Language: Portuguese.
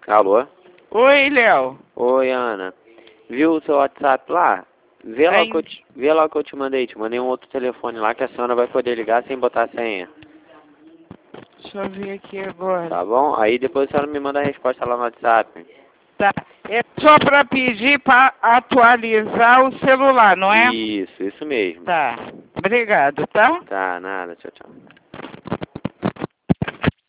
Alô? Oi, Léo. Oi, Ana. Viu o seu WhatsApp lá? Vê lá, vê lá o que eu te mandei. Te mandei um outro telefone lá que a senhora vai poder ligar sem botar senha. Deixa eu ver aqui agora. Tá bom? Aí depois a senhora me manda a resposta lá no WhatsApp. Tá. É só para pedir para atualizar o celular, não é? Isso mesmo. Tá. Obrigado, tá? Tá, nada. Tchau, tchau.